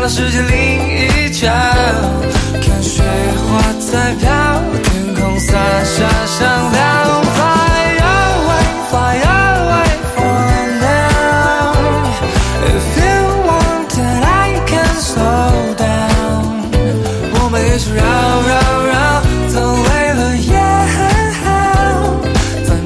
到世界另一角，看雪花在飘。